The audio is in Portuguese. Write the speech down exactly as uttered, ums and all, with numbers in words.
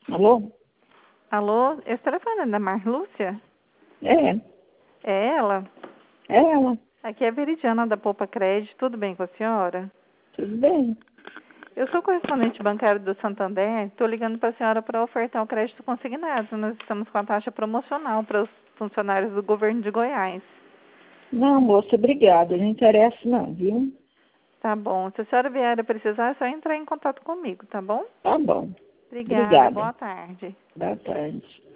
Alô? Alô, esse telefone é da Marlúcia? É, É ela? é ela. Aqui é a Veridiana da Poupa Crédito, tudo bem com a senhora? Tudo bem? Eu sou correspondente bancário do Santander, estou ligando para a senhora para ofertar um crédito consignado. Nós estamos com a taxa promocional para os funcionários do governo de Goiás. Não, moça, obrigada. Não interessa não, viu? Tá bom, se a senhora vier a precisar, é só entrar em contato comigo, tá bom? Tá bom. Obrigada, Obrigada. boa tarde. Boa tarde.